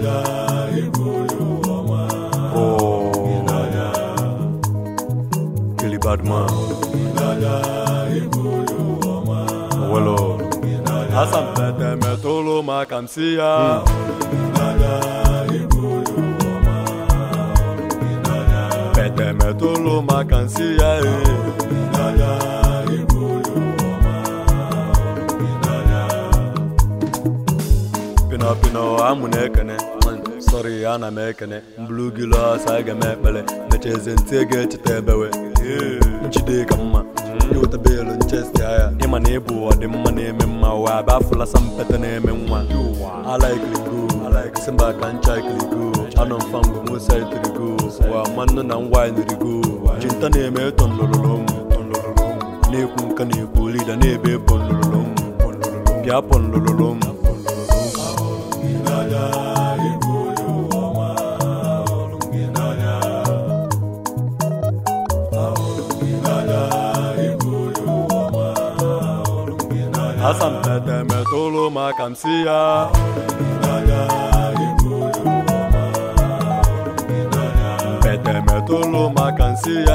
Oh, Killy Badman. Well, Asam Pete Metolo Makamsia. Pete Metolo Makamsia. Pino, I'm Munekane. Sorry, Anna Mekane. Blue Gilas, I get Mepele. Matches and Tigger to Tebewe. Chide Kama. You with the bill and chest. I'm a neighbor, or the money in my way. Baffle some better name in one. I like Ligu, I like Simba Kanchai Ligu. I don't find the most side to the go. While man and wine to the go. Jintane Meton Lolom. Nepun can you pull it a neighbor Pon Yapon Lolom. Asam Pete Metolo Makamsia. Pete Metolo Makamsia.